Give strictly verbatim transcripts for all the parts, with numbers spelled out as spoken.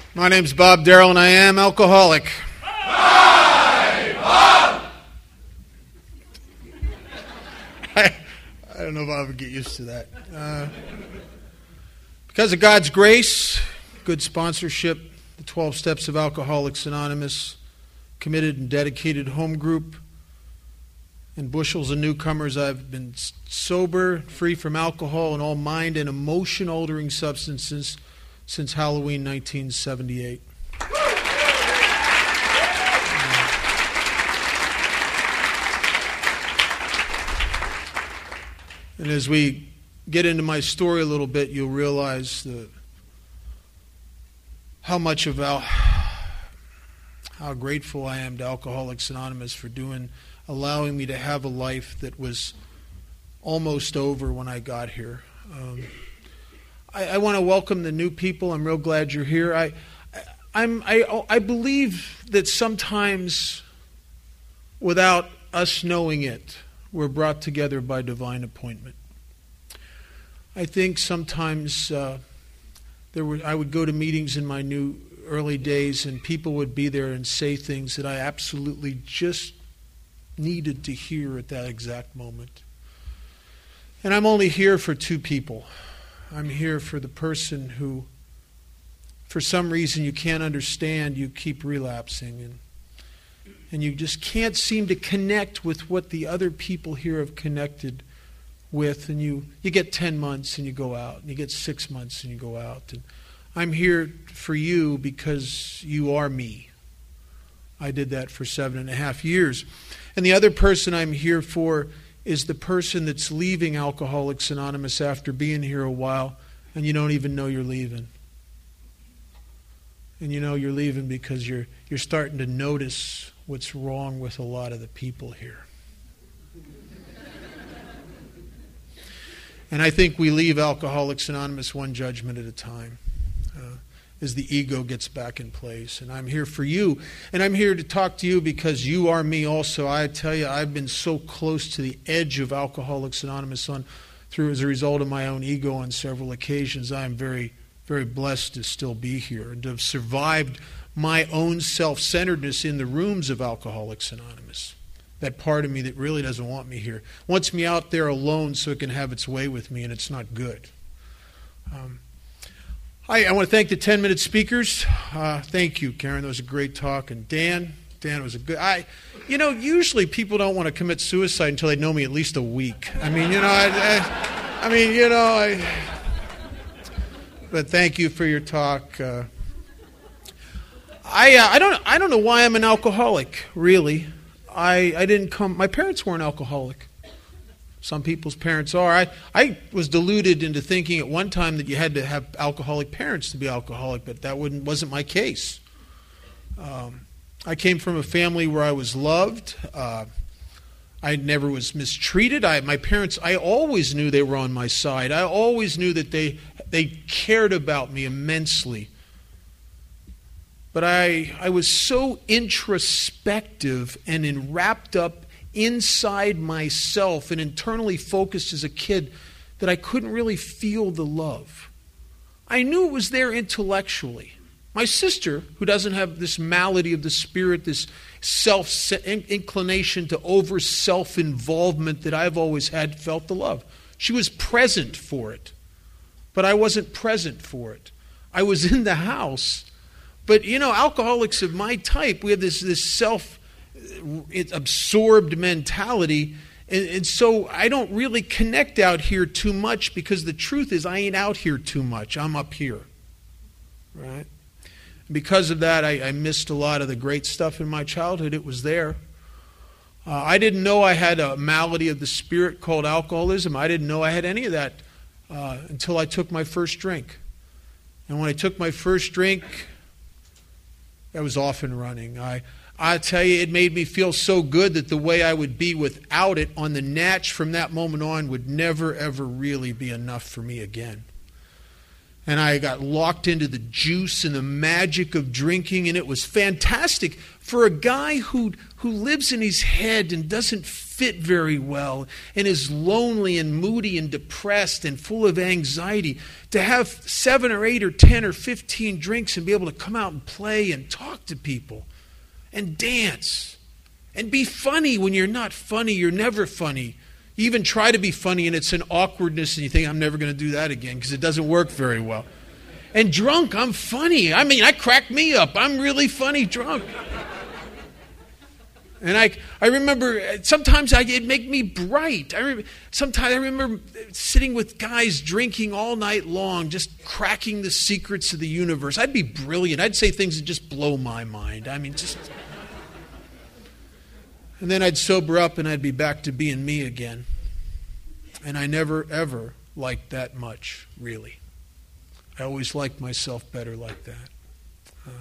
My name's Bob Darrell, and I am alcoholic. Hi, Bob! I, I don't know if I'll ever get used to that. Uh, because of God's grace, good sponsorship, the twelve Steps of Alcoholics Anonymous, committed and dedicated home group, and bushels of newcomers, I've been sober, free from alcohol and all mind and emotion-altering substances since Halloween nineteen seventy-eight. And as we get into my story a little bit, you'll realize the, how much of al- how grateful I am to Alcoholics Anonymous for doing, allowing me to have a life that was almost over when I got here. Um, I, I want to welcome the new people. I'm real glad you're here. I, I'm, I, I believe that sometimes, without us knowing it, we're brought together by divine appointment. I think sometimes uh, there were. I would go to meetings in my new early days, and people would be there and say things that I absolutely just needed to hear at that exact moment. And I'm only here for two people. I'm here for the person who, for some reason you can't understand, you keep relapsing, and and you just can't seem to connect with what the other people here have connected with, and you, you get ten months and you go out, and you get six months and you go out. And I'm here for you because you are me. I did that for seven and a half years. And the other person I'm here for is the person that's leaving Alcoholics Anonymous after being here a while, and you don't even know you're leaving. And you know you're leaving because you're you're starting to notice what's wrong with a lot of the people here. And I think we leave Alcoholics Anonymous one judgment at a time uh, as the ego gets back in place. And I'm here for you. And I'm here to talk to you because you are me also. I tell you, I've been so close to the edge of Alcoholics Anonymous on through as a result of my own ego on several occasions. I am very, very blessed to still be here and to have survived my own self-centeredness in the rooms of Alcoholics Anonymous. That part of me that really doesn't want me here. Wants me out there alone so it can have its way with me, and it's not good. Um, I, I want to thank the ten-minute speakers. Uh, thank you, Karen. That was a great talk. And Dan, Dan was a good... I, you know, usually people don't want to commit suicide until they know me at least a week. I mean, you know, I, I, I mean, you know, I... But thank you for your talk. Uh, I, uh, I don't, I don't know why I'm an alcoholic, really. I, I didn't come... My parents weren't alcoholic. Some people's parents are. I, I was deluded into thinking at one time that you had to have alcoholic parents to be alcoholic, but that wouldn't, wasn't my case. Um, I came from a family where I was loved. Uh, I never was mistreated. I, my parents, I always knew they were on my side. I always knew that they they cared about me immensely. But I, I was so introspective and in, wrapped up inside myself and internally focused as a kid that I couldn't really feel the love. I knew it was there intellectually. My sister, who doesn't have this malady of the spirit, this self inclination to over self-involvement that I've always had, felt the love. She was present for it, but I wasn't present for it. I was in the house. But, you know, alcoholics of my type, we have this, this self-absorbed mentality. And, and so I don't really connect out here too much because the truth is I ain't out here too much. I'm up here. Right? Because of that, I, I missed a lot of the great stuff in my childhood. It was there. Uh, I didn't know I had a malady of the spirit called alcoholism. I didn't know I had any of that uh, until I took my first drink. And when I took my first drink, I was off and running. I, I tell you, it made me feel so good that the way I would be without it on the natch from that moment on would never, ever really be enough for me again. And I got locked into the juice and the magic of drinking, and it was fantastic for a guy who, who lives in his head and doesn't fit very well and is lonely and moody and depressed and full of anxiety, to have seven or eight or ten or fifteen drinks and be able to come out and play and talk to people and dance and be funny when you're not funny, you're never funny. You even try to be funny and it's an awkwardness and you think, I'm never going to do that again because it doesn't work very well. And drunk, I'm funny. I mean, I crack me up. I'm really funny drunk. And I I remember sometimes I, it'd make me bright. I remember, sometimes I remember sitting with guys drinking all night long, just cracking the secrets of the universe. I'd be brilliant. I'd say things that just blow my mind. I mean, just... And then I'd sober up and I'd be back to being me again. And I never, ever liked that much, really. I always liked myself better like that. Uh,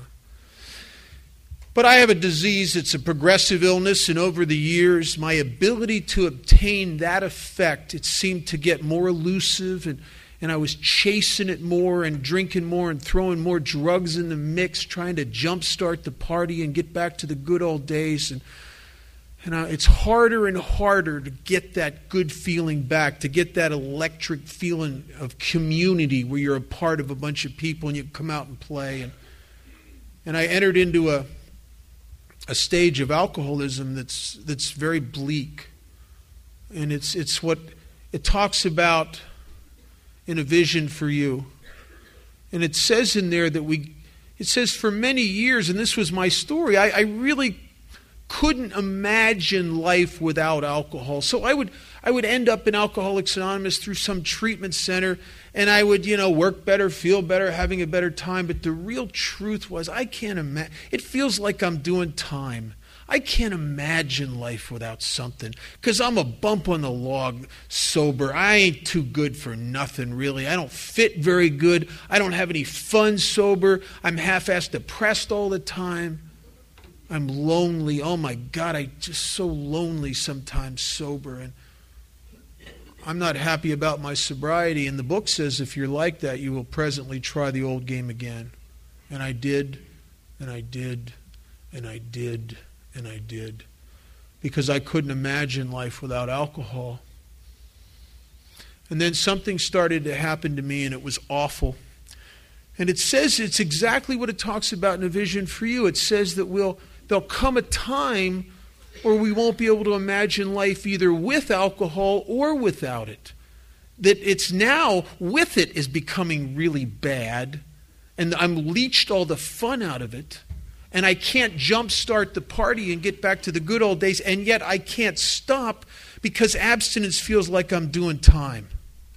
but I have a disease, it's a progressive illness, and over the years, my ability to obtain that effect, it seemed to get more elusive, and, and I was chasing it more and drinking more and throwing more drugs in the mix, trying to jumpstart the party and get back to the good old days. And And uh, it's harder and harder to get that good feeling back, to get that electric feeling of community where you're a part of a bunch of people and you come out and play. And, and I entered into a, a stage of alcoholism that's that's very bleak. And it's it's what it talks about in A Vision for You. And it says in there that we, it says for many years, and this was my story, I, I really couldn't imagine life without alcohol. So I would I would end up in Alcoholics Anonymous through some treatment center, and I would, you know, work better, feel better, having a better time. But the real truth was, I can't imagine. It feels like I'm doing time. I can't imagine life without something, because I'm a bump on the log sober. I ain't too good for nothing, really. I don't fit very good. I don't have any fun sober. I'm half-assed depressed all the time. I'm lonely. Oh my God, I'm just so lonely sometimes sober. And I'm not happy about my sobriety. And the book says if you're like that, you will presently try the old game again. And I did, and I did, and I did, and I did. Because I couldn't imagine life without alcohol. And then something started to happen to me, and it was awful. And it says, it's exactly what it talks about in A Vision for You. It says that we'll There'll come a time where we won't be able to imagine life either with alcohol or without it. That it's now, with it, is becoming really bad, and I'm leached all the fun out of it, and I can't jumpstart the party and get back to the good old days, and yet I can't stop because abstinence feels like I'm doing time.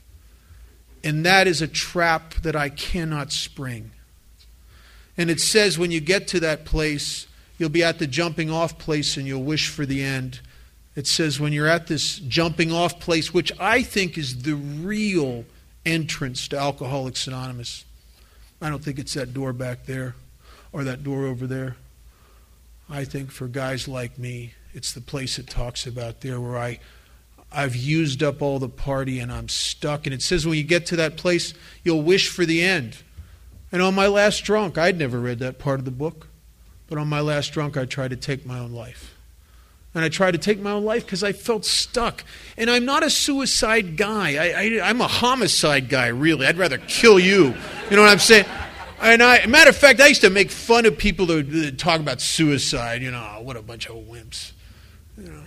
And that is a trap that I cannot spring. And it says when you get to that place, you'll be at the jumping off place and you'll wish for the end. It says when you're at this jumping off place, which I think is the real entrance to Alcoholics Anonymous. I don't think it's that door back there or that door over there. I think for guys like me, it's the place it talks about there where I, I've used up all the party and I'm stuck. And it says when you get to that place, you'll wish for the end. And on my last drunk, I'd never read that part of the book. But on my last drunk, I tried to take my own life. And I tried to take my own life because I felt stuck. And I'm not a suicide guy. I, I, I'm a homicide guy, really. I'd rather kill you. You know what I'm saying? And I, matter of fact, I used to make fun of people that would talk about suicide. You know, what a bunch of wimps. You know.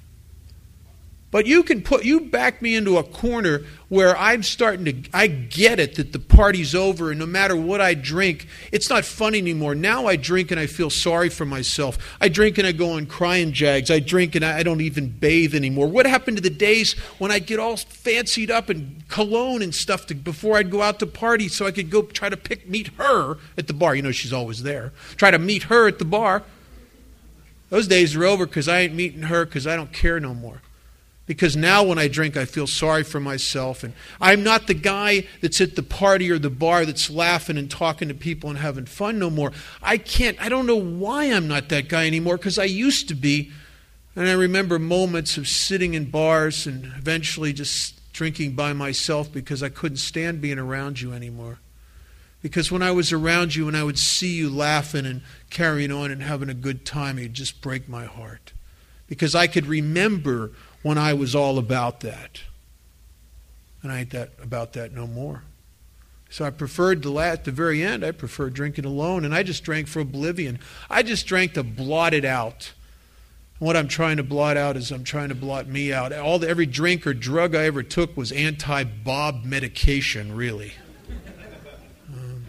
But you can put, you back me into a corner where I'm starting to, I get it that the party's over and no matter what I drink, it's not fun anymore. Now I drink and I feel sorry for myself. I drink and I go on crying jags. I drink and I don't even bathe anymore. What happened to the days when I'd get all fancied up and cologne and stuff to, before I'd go out to party so I could go try to pick, meet her at the bar. You know, she's always there. Try to meet her at the bar. Those days are over because I ain't meeting her because I don't care no more. Because now when I drink, I feel sorry for myself. And I'm not the guy that's at the party or the bar that's laughing and talking to people and having fun no more. I can't, I don't know why I'm not that guy anymore, because I used to be. And I remember moments of sitting in bars and eventually just drinking by myself because I couldn't stand being around you anymore. Because when I was around you and I would see you laughing and carrying on and having a good time, it would just break my heart. because I could remember when I was all about that. And I ain't that about that no more. So I preferred to, at the very end, I preferred drinking alone, and I just drank for oblivion. I just drank to blot it out. And what I'm trying to blot out is I'm trying to blot me out. All the, every drink or drug I ever took was anti-Bob medication, really. Um,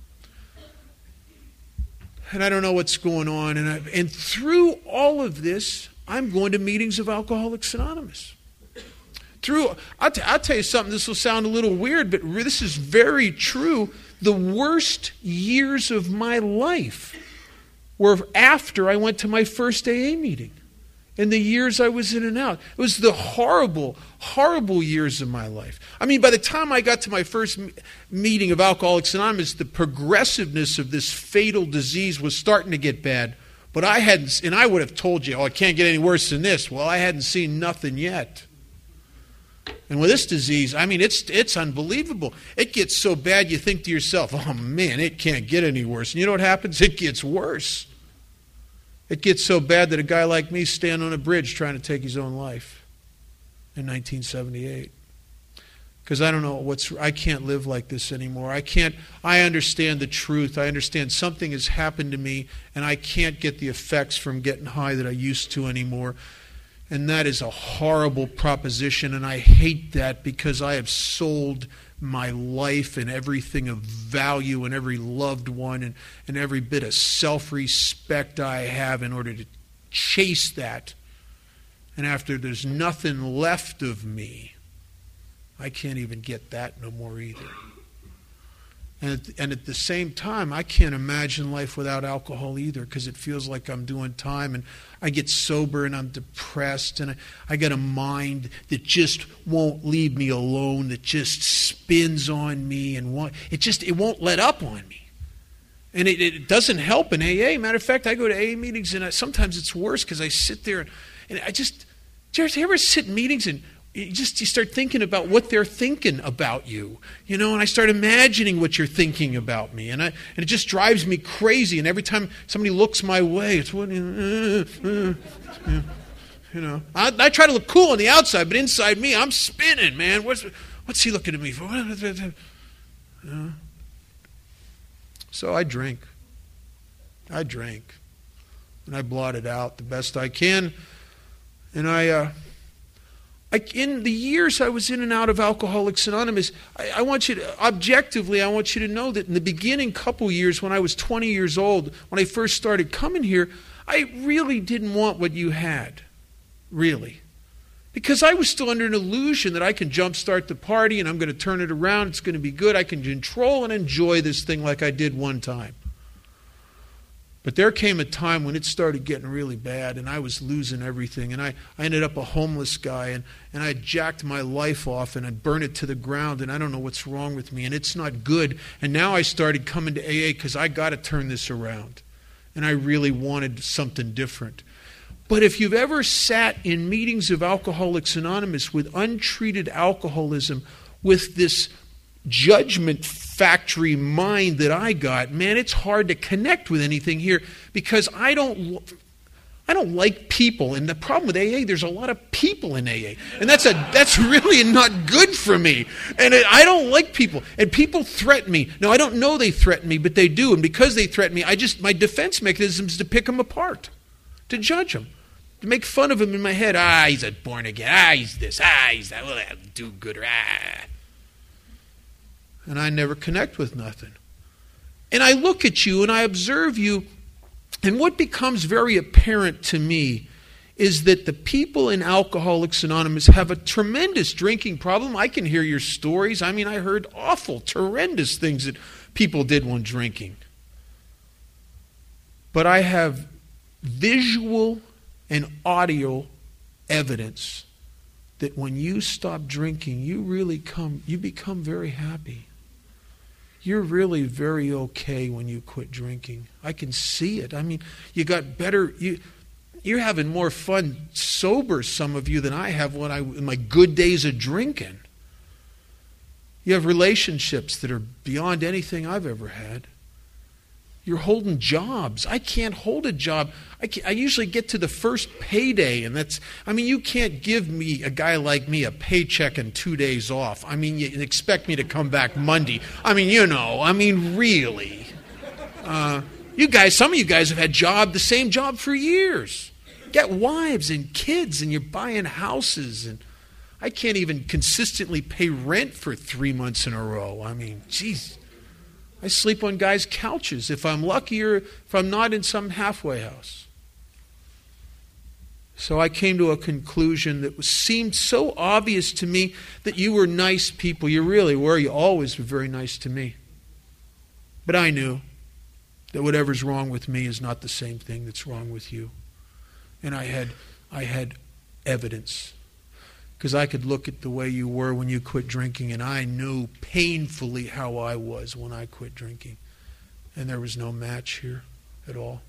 and I don't know what's going on. And, I, and through all of this, I'm going to meetings of Alcoholics Anonymous. Through, I'll, t- I'll tell you something, this will sound a little weird, but this is very true. The worst years of my life were after I went to my first A A meeting. And the years I was in and out. It was the horrible, horrible years of my life. I mean, by the time I got to my first m- meeting of Alcoholics Anonymous, the progressiveness of this fatal disease was starting to get bad. But I hadn't, and I would have told you, oh, it can't get any worse than this. Well, I hadn't seen nothing yet. And with this disease, I mean, it's it's unbelievable. It gets so bad you think to yourself, oh man, it can't get any worse. And you know what happens? It gets worse. It gets so bad that a guy like me stand on a bridge trying to take his own life in nineteen seventy-eight. Because I don't know what's, I can't live like this anymore. I can't, I understand the truth. I understand something has happened to me and I can't get the effects from getting high that I used to anymore. And that is a horrible proposition, and I hate that because I have sold my life and everything of value and every loved one and, and every bit of self-respect I have in order to chase that. And after there's nothing left of me, I can't even get that no more either. And at, and at the same time, I can't imagine life without alcohol either, because it feels like I'm doing time, and I get sober and I'm depressed, and I, I got a mind that just won't leave me alone, that just spins on me, and want, it just it won't let up on me. And it, it doesn't help in A A. Matter of fact, I go to A A meetings, and I, sometimes it's worse because I sit there and, and I just, do you ever sit in meetings and You just you start thinking about what they're thinking about you, you know, and I start imagining what you're thinking about me, and I and it just drives me crazy. And every time somebody looks my way, it's what, uh, uh, uh, you know. I, I try to look cool on the outside, but inside me, I'm spinning, man. What's what's he looking at me for? You know? So I drink, I drank, and I blotted out the best I can, and I. Uh, I, in the years I was in and out of Alcoholics Anonymous, I, I want you to, objectively, I want you to know that in the beginning couple years, when I was twenty years old, when I first started coming here, I really didn't want what you had, really. Because I was still under an illusion that I can jumpstart the party and I'm going to turn it around, it's going to be good, I can control and enjoy this thing like I did one time. But there came a time when it started getting really bad, and I was losing everything, and I, I ended up a homeless guy, and, and I jacked my life off, and I'd burn it to the ground, and I don't know what's wrong with me, and it's not good. And now I started coming to A A because I got to turn this around, and I really wanted something different. But if you've ever sat in meetings of Alcoholics Anonymous with untreated alcoholism, with this judgment factory mind that I got, man, it's hard to connect with anything here because I don't I don't like people. And the problem with A A, there's a lot of people in A A. And that's a that's really not good for me. And it, I don't like people. And people threaten me. Now, I don't know they threaten me, but they do. And because they threaten me, I just my defense mechanism is to pick them apart, to judge them, to make fun of them in my head. Ah, he's a born again. Ah, he's this. Ah, he's that. Well, do gooder. Ah. And I never connect with nothing. And I look at you and I observe you, and what becomes very apparent to me is that the people in Alcoholics Anonymous have a tremendous drinking problem. I can hear your stories. I mean, I heard awful, horrendous things that people did when drinking. But I have visual and audio evidence that when you stop drinking, you really come, you become very happy. You're really very okay when you quit drinking. I can see it. I mean, you got better, you, you're having more fun sober, some of you, than I have when I, in my good days of drinking. You have relationships that are beyond anything I've ever had. You're holding jobs. I can't hold a job. I, can't, I usually get to the first payday, and that's, I mean, you can't give me, a guy like me, a paycheck and two days off. I mean, you expect me to come back Monday. I mean, you know, I mean, really. Uh, you guys, some of you guys have had job, the same job for years. Get wives and kids, and you're buying houses, and I can't even consistently pay rent for three months in a row. I mean, geez. I sleep on guys' couches if I'm lucky or if I'm not in some halfway house. So I came to a conclusion that was, seemed so obvious to me that you were nice people. You really were. You always were very nice to me. But I knew that whatever's wrong with me is not the same thing that's wrong with you. And I had, I had evidence. Because I could look at the way you were when you quit drinking, and I knew painfully how I was when I quit drinking. And there was no match here at all.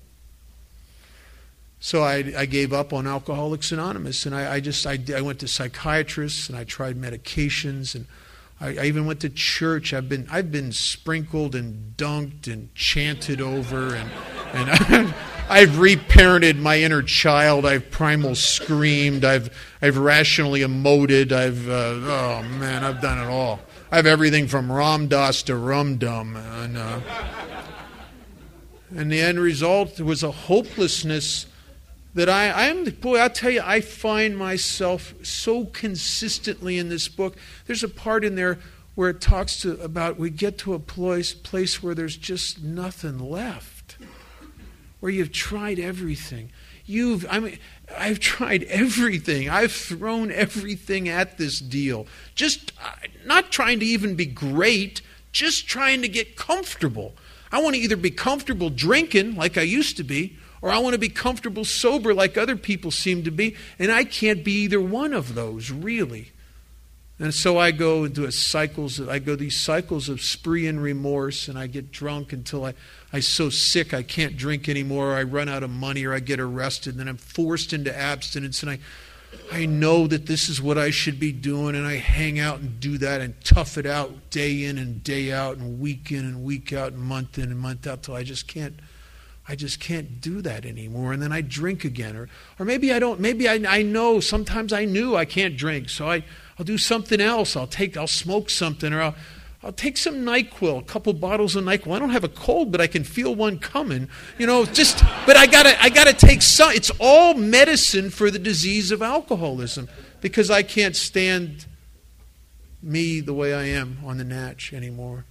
So I, I gave up on Alcoholics Anonymous, and I, I just I, I went to psychiatrists, and I tried medications, and I, I even went to church. I've been I've been sprinkled and dunked and chanted over, and and I, I've reparented my inner child. I've primal screamed. I've I've rationally emoted. I've uh, oh man, I've done it all. I have everything from Ram Dass to Rum Dum, and uh, and the end result was a hopelessness that I I'm boy. I'll tell you, I find myself so consistently in this book. There's a part in there where it talks to about we get to a place place where there's just nothing left. Where you've tried everything. You've, I mean, I've tried everything. I've thrown everything at this deal. Just uh, not trying to even be great, just trying to get comfortable. I want to either be comfortable drinking like I used to be, or I want to be comfortable sober like other people seem to be, and I can't be either one of those, really. And so I go into a cycles, I go these cycles of spree and remorse, and I get drunk until I, I'm so sick I can't drink anymore, or I run out of money, or I get arrested, and then I'm forced into abstinence, and I, I know that this is what I should be doing, and I hang out and do that and tough it out day in and day out and week in and week out and month in and month out till I just can't, I just can't do that anymore, and then I drink again, or or maybe I don't, maybe I, I know, sometimes I knew I can't drink, so I, I'll do something else, I'll take, I'll smoke something, or I'll, I'll take some NyQuil, a couple bottles of NyQuil. I don't have a cold, but I can feel one coming, you know, just, but I gotta, I gotta take some, it's all medicine for the disease of alcoholism, because I can't stand me the way I am on the natch anymore.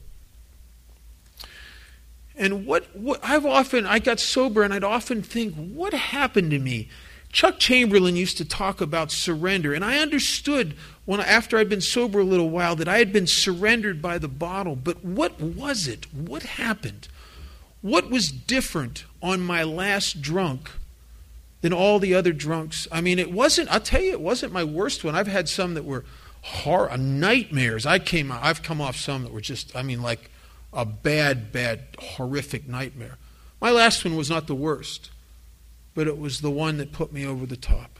And what, what I've often, I got sober and I'd often think, what happened to me? Chuck Chamberlain used to talk about surrender, and I understood when after I'd been sober a little while that I had been surrendered by the bottle. But what was it? What happened? What was different on my last drunk than all the other drunks? I mean, it wasn't, I'll tell you, it wasn't my worst one. I've had some that were horror, nightmares. I came, I've come off some that were just, I mean, like a bad, bad, horrific nightmare. My last one was not the worst, but it was the one that put me over the top.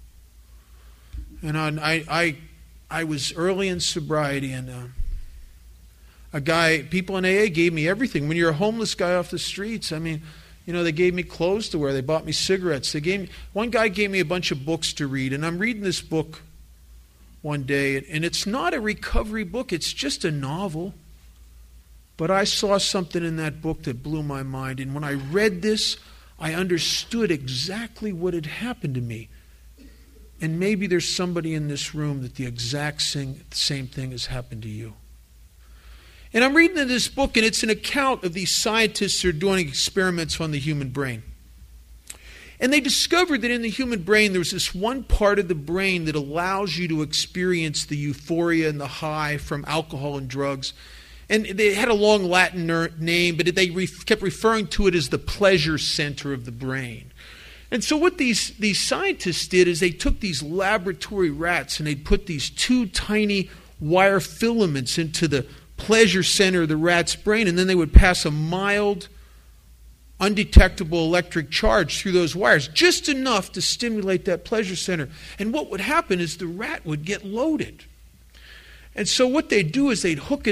And I, I, I was early in sobriety, and uh, a guy, people in A A gave me everything. When you're a homeless guy off the streets, I mean, you know, they gave me clothes to wear. They bought me cigarettes. They gave me, one guy gave me a bunch of books to read, and I'm reading this book one day, and it's not a recovery book. It's just a novel. But I saw something in that book that blew my mind, and when I read this, I understood exactly what had happened to me. And maybe there's somebody in this room that the exact same, same thing has happened to you. And I'm reading in this book, and it's an account of these scientists who are doing experiments on the human brain. And they discovered that in the human brain, there's this one part of the brain that allows you to experience the euphoria and the high from alcohol and drugs. And they had a long Latin name, but they re- kept referring to it as the pleasure center of the brain. And so what these, these scientists did is they took these laboratory rats and they'd put these two tiny wire filaments into the pleasure center of the rat's brain, and then they would pass a mild, undetectable electric charge through those wires, just enough to stimulate that pleasure center. And what would happen is the rat would get loaded. And so what they'd do is they'd hook it up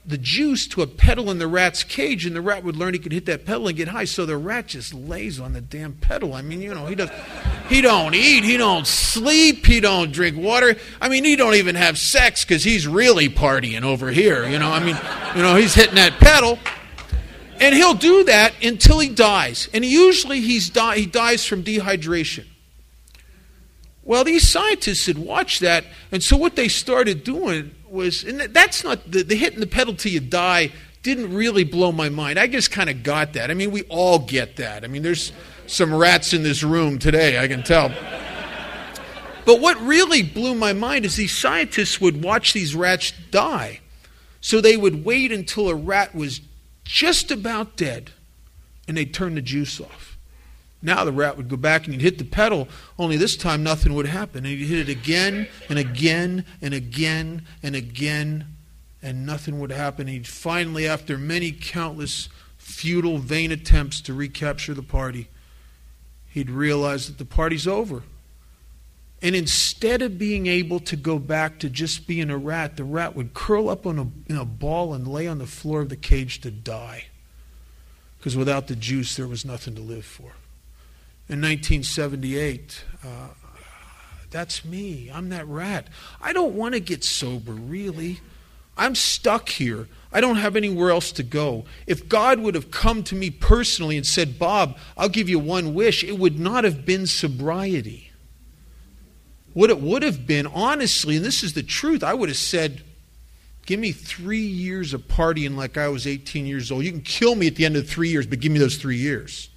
the juice to a pedal in the rat's cage, and the rat would learn he could hit that pedal and get high. So the rat just lays on the damn pedal. I mean, you know, he does. He don't eat. He don't sleep. He don't drink water. I mean, he don't even have sex because he's really partying over here. You know, I mean, you know, he's hitting that pedal, and he'll do that until he dies. And usually he's di- he dies from dehydration. Well, these scientists had watched that, and so what they started doing was, and that's not, the, the hitting the pedal till you die didn't really blow my mind. I just kind of got that. I mean, we all get that. I mean, there's some rats in this room today, I can tell. But what really blew my mind is these scientists would watch these rats die. So they would wait until a rat was just about dead, and they'd turn the juice off. Now the rat would go back and he'd hit the pedal, only this time nothing would happen. And he'd hit it again and again and again and again, and nothing would happen. He'd finally, after many countless futile, vain attempts to recapture the party, he'd realize that the party's over. And instead of being able to go back to just being a rat, the rat would curl up on a, in a ball and lay on the floor of the cage to die. Because without the juice, there was nothing to live for. In nineteen seventy-eight, uh, that's me. I'm that rat. I don't want to get sober, really. I'm stuck here. I don't have anywhere else to go. If God would have come to me personally and said, Bob, I'll give you one wish, it would not have been sobriety. What it would have been, honestly, and this is the truth, I would have said, give me three years of partying like I was eighteen years old. You can kill me at the end of three years, but give me those three years.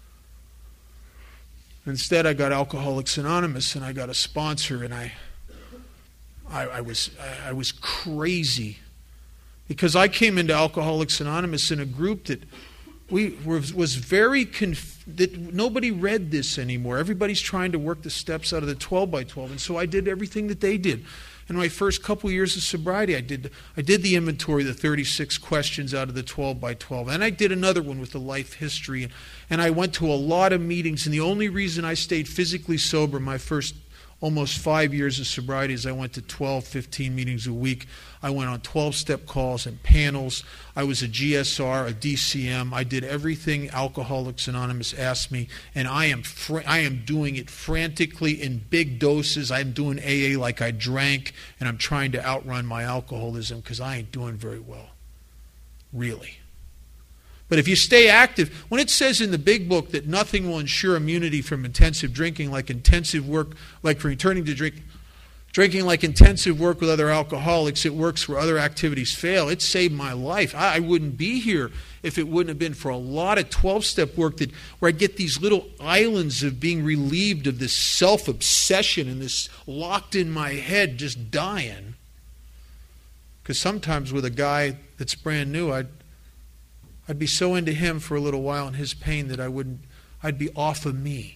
Instead, I got Alcoholics Anonymous, and I got a sponsor, and I, I, I was, I, I was crazy, because I came into Alcoholics Anonymous in a group that we were, was very conf- that nobody read this anymore. Everybody's trying to work the steps out of the twelve by twelve, and so I did everything that they did. In my first couple of years of sobriety, I did I did the inventory, the thirty-six questions out of the twelve by twelve. And I did another one with the life history. And, and I went to a lot of meetings. And the only reason I stayed physically sober my first almost five years of sobriety is I went to twelve, fifteen meetings a week. I went on twelve-step calls and panels. I was a G S R, a D C M. I did everything Alcoholics Anonymous asked me, and I am fr- I am doing it frantically in big doses. I'm doing A A like I drank, and I'm trying to outrun my alcoholism because I ain't doing very well, really. But if you stay active, when it says in the big book that nothing will ensure immunity from intensive drinking, like intensive work, like for returning to drink, drinking like intensive work with other alcoholics, it works where other activities fail. It saved my life. I, I wouldn't be here if it wouldn't have been for a lot of twelve-step work that where I get these little islands of being relieved of this self-obsession and this locked in my head just dying. Because sometimes with a guy that's brand new, I'd I'd be so into him for a little while and his pain that I wouldn't, I'd be off of me.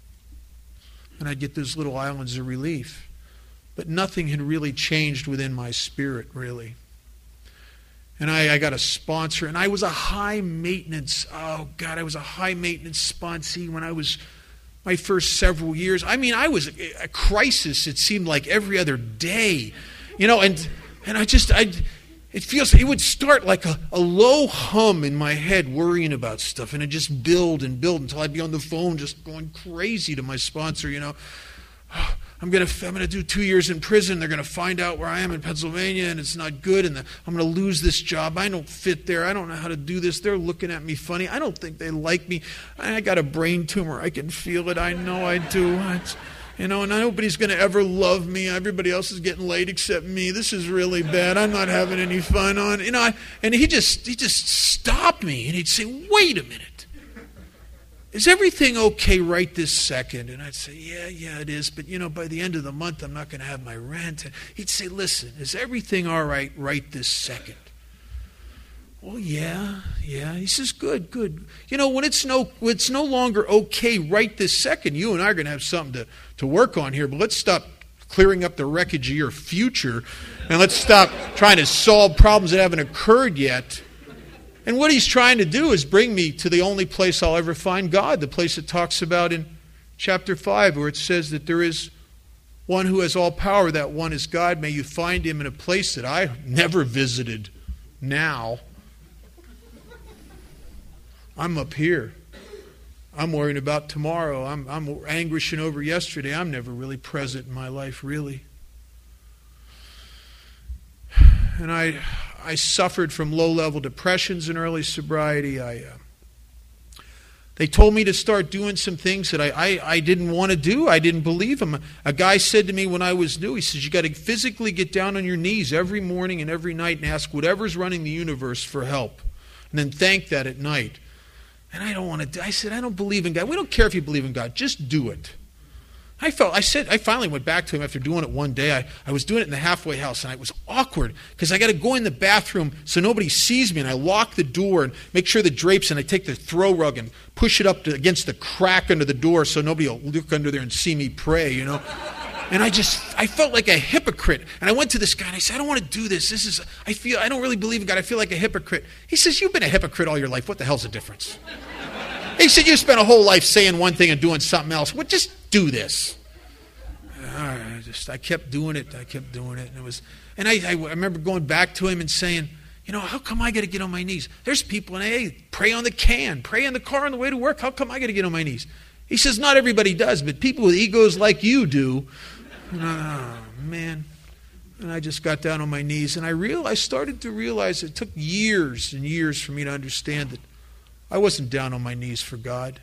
And I'd get those little islands of relief. But nothing had really changed within my spirit, really. And I, I got a sponsor, and I was a high maintenance, oh God, I was a high maintenance sponsee when I was my first several years. I mean, I was a, a crisis, it seemed like every other day. You know, and and I just, I... It feels, it would start like a, a low hum in my head worrying about stuff, and it just build and build until I'd be on the phone just going crazy to my sponsor, you know. Oh, I'm going to I'm going to do two years in prison. They're going to find out where I am in Pennsylvania, and it's not good, and the, I'm going to lose this job. I don't fit there. I don't know how to do this. They're looking at me funny. I don't think they like me. I got a brain tumor. I can feel it. I know I do. It's, You know, and nobody's going to ever love me. Everybody else is getting laid except me. This is really bad. I'm not having any fun on it. You know, I, and he just he just stopped me, and he'd say, wait a minute. Is everything okay right this second? And I'd say, yeah, yeah, it is. But, you know, by the end of the month, I'm not going to have my rent. And he'd say, listen, is everything all right right this second? Well, yeah, yeah. He says, good, good. You know, when it's no when it's no longer okay right this second, you and I are going to have something to, to work on here, but let's stop clearing up the wreckage of your future, and let's stop trying to solve problems that haven't occurred yet. And what he's trying to do is bring me to the only place I'll ever find God, the place it talks about in chapter five, where it says that there is one who has all power, that one is God. May you find him in a place that I never visited. now. I'm up here. I'm worrying about tomorrow. I'm, I'm anguishing over yesterday. I'm never really present in my life, really. And I, I suffered from low-level depressions in early sobriety. I, uh, they told me to start doing some things that I, I, I didn't want to do. I didn't believe them. A guy said to me when I was new, he says, you got to physically get down on your knees every morning and every night and ask whatever's running the universe for help. And then thank that at night. And I don't want to do, I said, I don't believe in God. We don't care if you believe in God. Just do it. I felt, I said, I finally went back to him after doing it one day. I, I was doing it in the halfway house, and it was awkward because I got to go in the bathroom so nobody sees me, and I lock the door and make sure the drapes, and I take the throw rug and push it up to, against the crack under the door so nobody will look under there and see me pray, you know. And I just, I felt like a hypocrite. And I went to this guy and I said, I don't want to do this. This is, I feel, I don't really believe in God. I feel like a hypocrite. He says, you've been a hypocrite all your life. What the hell's the difference? He said, you spent a whole life saying one thing and doing something else. Well, just do this. I just, I kept doing it. I kept doing it. And it was, and I, I remember going back to him and saying, you know, how come I got to get on my knees? There's people in A A, pray on the can, pray in the car on the way to work. How come I got to get on my knees? He says, not everybody does, but people with egos like you do. And I, oh, man. And I just got down on my knees, and I real, I started to realize it took years and years for me to understand that I wasn't down on my knees for God.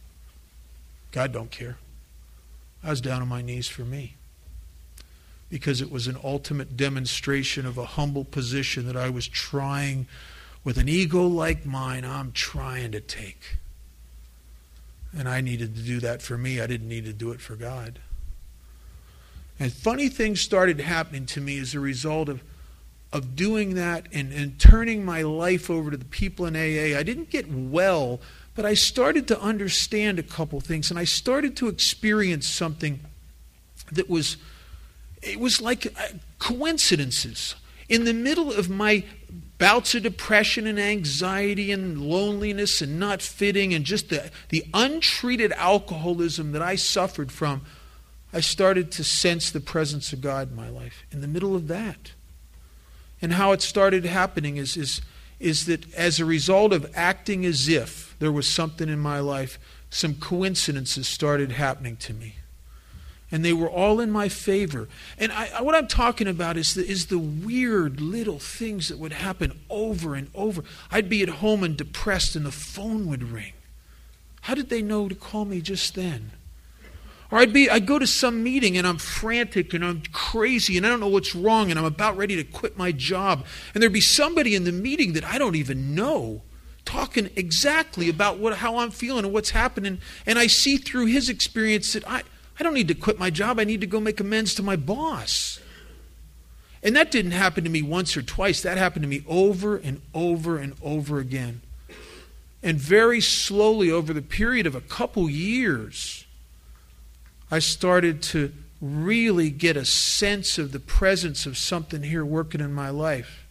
God don't care. I was down on my knees for me. Because it was an ultimate demonstration of a humble position that I was trying, with an ego like mine, I'm trying to take. And I needed to do that for me. I didn't need to do it for God. And funny things started happening to me as a result of, of doing that and, and turning my life over to the people in A A. I didn't get well, but I started to understand a couple things, and I started to experience something that was, it was like coincidences. In the middle of my bouts of depression and anxiety and loneliness and not fitting and just the, the untreated alcoholism that I suffered from, I started to sense the presence of God in my life in the middle of that. And how it started happening is, is, is that as a result of acting as if there was something in my life, some coincidences started happening to me. And they were all in my favor. And I, what I'm talking about is the, is the weird little things that would happen over and over. I'd be at home and depressed and the phone would ring. How did they know to call me just then? Or I'd be, I'd go to some meeting and I'm frantic and I'm crazy and I don't know what's wrong and I'm about ready to quit my job. And there'd be somebody in the meeting that I don't even know talking exactly about what, how I'm feeling and what's happening. And I see through his experience that I, I don't need to quit my job. I need to go make amends to my boss. And that didn't happen to me once or twice. That happened to me over and over and over again. And very slowly over the period of a couple years, I started to really get a sense of the presence of something here working in my life.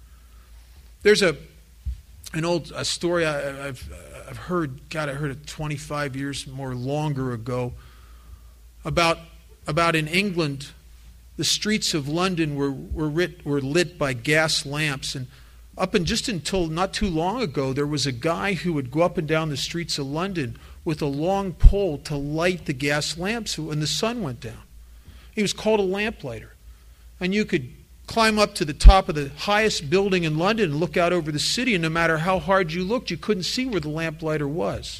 There's a an old a story I, I've I've heard. God, I heard it twenty-five years more longer ago. About about in England, the streets of London were were lit, were lit by gas lamps, and up and just until not too long ago, there was a guy who would go up and down the streets of London with a long pole to light the gas lamps when the sun went down. He was called a lamplighter. And you could climb up to the top of the highest building in London and look out over the city, and no matter how hard you looked, you couldn't see where the lamplighter was.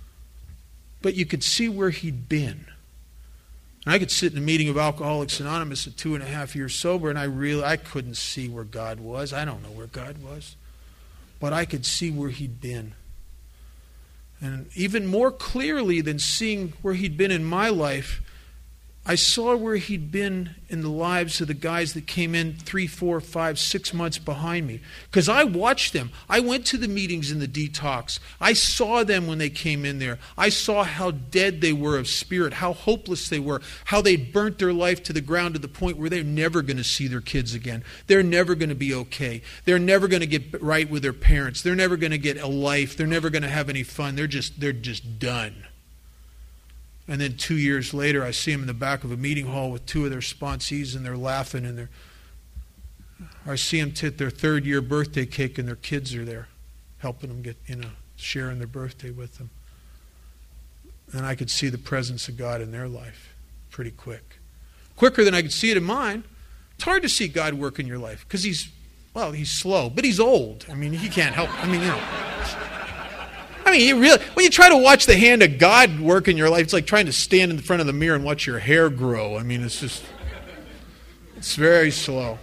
But you could see where he'd been. And I could sit in a meeting of Alcoholics Anonymous at two and a half years sober, and I really I couldn't see where God was. I don't know where God was. But I could see where he'd been. And even more clearly than seeing where he'd been in my life, I saw where he'd been in the lives of the guys that came in three, four, five, six months behind me. Because I watched them. I went to the meetings in the detox. I saw them when they came in there. I saw how dead they were of spirit, how hopeless they were, how they burnt their life to the ground to the point where they're never going to see their kids again. They're never going to be okay. They're never going to get right with their parents. They're never going to get a life. They're never going to have any fun. They're just, they're just done. And then two years later, I see them in the back of a meeting hall with two of their sponsees, and they're laughing, and they're Or I see them at their third year birthday cake and their kids are there, helping them get, you know, sharing their birthday with them. And I could see the presence of God in their life pretty quick. Quicker than I could see it in mine. It's hard to see God work in your life because he's, well, he's slow, but he's old. I mean, he can't help. I mean, you know. I mean, you really, when you try to watch the hand of God work in your life, it's like trying to stand in front of the mirror and watch your hair grow. I mean, it's just, it's very slow.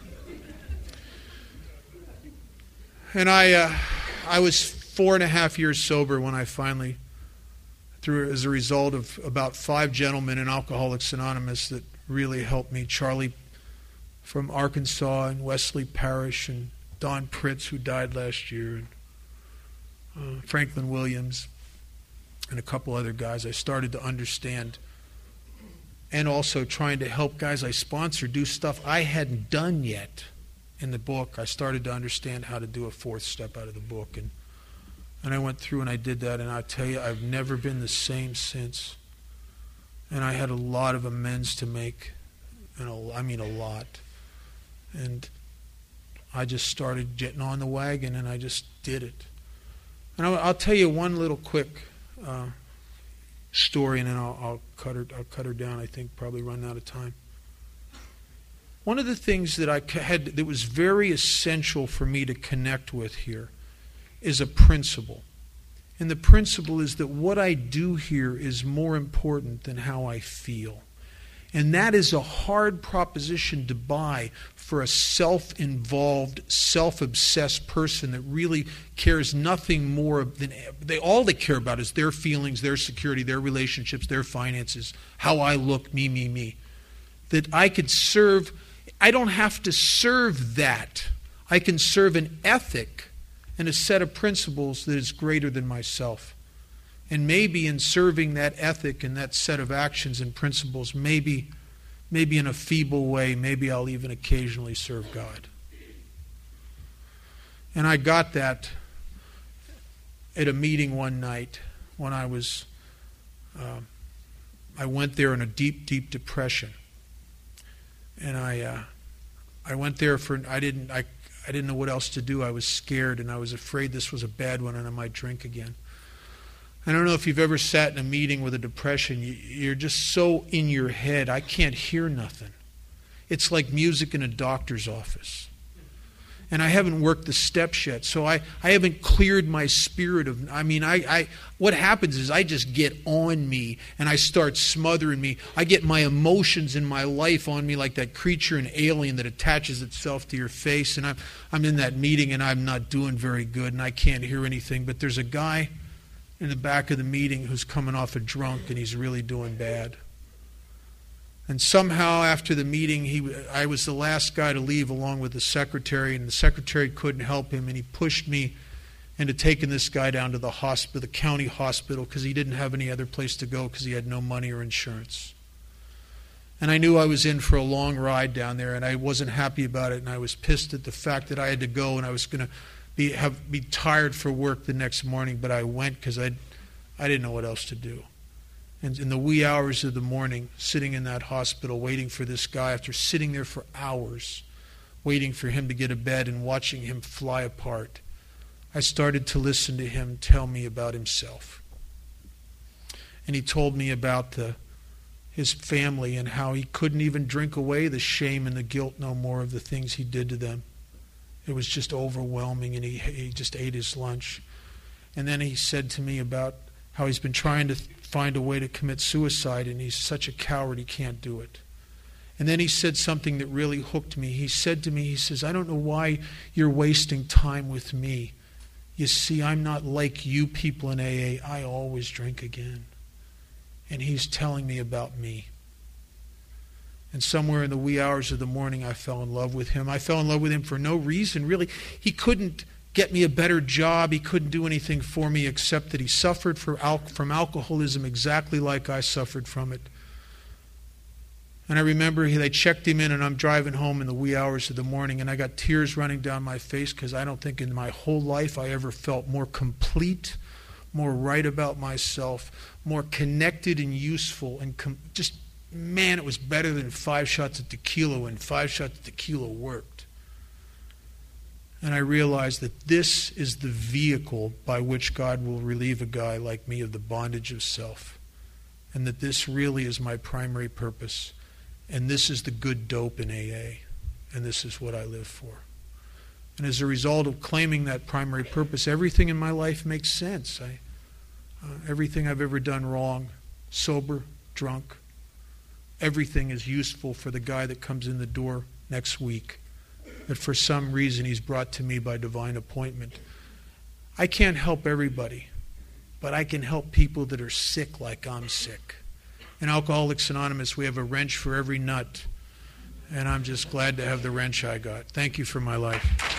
And I, uh, I was four and a half years sober when I finally, through as a result of about five gentlemen in Alcoholics Anonymous that really helped me. Charlie from Arkansas and Wesley Parrish and Don Pritz, who died last year, and uh, Franklin Williams, and a couple other guys. I started to understand, and also trying to help guys I sponsor do stuff I hadn't done yet in the book. I started to understand how to do a fourth step out of the book, and and I went through and I did that, and I tell you, I've never been the same since. And I had a lot of amends to make, and a, I mean a lot. And I just started getting on the wagon, and I just did it. And I'll, I'll tell you one little quick uh, story, and then I'll, I'll cut her. I'll cut her down. I think probably run out of time. One of the things that I had that was very essential for me to connect with here is a principle. And the principle is that what I do here is more important than how I feel. And that is a hard proposition to buy for a self-involved, self-obsessed person that really cares nothing more than they all they care about is their feelings, their security, their relationships, their finances, how I look, me, me, me. That I could serve, I don't have to serve that. I can serve an ethic and a set of principles that is greater than myself. And maybe in serving that ethic and that set of actions and principles, maybe, maybe in a feeble way, maybe I'll even occasionally serve God. And I got that at a meeting one night when I was, uh, I went there in a deep, deep depression. And I, uh, I went there for, I didn't, I I didn't know what else to do. I was scared, and I was afraid this was a bad one and I might drink again. I don't know if you've ever sat in a meeting with a depression. You're just so in your head. I can't hear nothing. It's like music in a doctor's office. And I haven't worked the steps yet, so I, I haven't cleared my spirit of, I mean, I, I what happens is I just get on me and I start smothering me. I get my emotions in my life on me like that creature in Alien that attaches itself to your face. And I'm, I'm in that meeting and I'm not doing very good and I can't hear anything. But there's a guy in the back of the meeting who's coming off a drunk and he's really doing bad. And somehow after the meeting, he, I was the last guy to leave along with the secretary, and the secretary couldn't help him, and he pushed me into taking this guy down to the hospital, the county hospital, because he didn't have any other place to go because he had no money or insurance. And I knew I was in for a long ride down there, and I wasn't happy about it, and I was pissed at the fact that I had to go, and I was going to be have be tired for work the next morning, but I went because I I didn't know what else to do. And in the wee hours of the morning, sitting in that hospital, waiting for this guy, after sitting there for hours, waiting for him to get a bed and watching him fly apart, I started to listen to him tell me about himself. And he told me about the, his family and how he couldn't even drink away the shame and the guilt no more of the things he did to them. It was just overwhelming, and he, he just ate his lunch. And then he said to me about how he's been trying to find a way to commit suicide, and he's such a coward he can't do it. And then he said something that really hooked me. He said to me, he says, I don't know why you're wasting time with me. You see, I'm not like you people in A A. I always drink again. And he's telling me about me. And somewhere in the wee hours of the morning, I fell in love with him. I fell in love with him for no reason, really. He couldn't get me a better job. He couldn't do anything for me except that he suffered for al- from alcoholism exactly like I suffered from it. And I remember he, they checked him in, and I'm driving home in the wee hours of the morning, and I got tears running down my face because I don't think in my whole life I ever felt more complete, more right about myself, more connected and useful, and com- just, man, it was better than five shots of tequila when five shots of tequila worked. And I realized that this is the vehicle by which God will relieve a guy like me of the bondage of self. And that this really is my primary purpose. And this is the good dope in A A. And this is what I live for. And as a result of claiming that primary purpose, everything in my life makes sense. I, uh, everything I've ever done wrong, sober, drunk, everything is useful for the guy that comes in the door next week, that for some reason he's brought to me by divine appointment. I can't help everybody, but I can help people that are sick like I'm sick. In Alcoholics Anonymous, we have a wrench for every nut, and I'm just glad to have the wrench I got. Thank you for my life.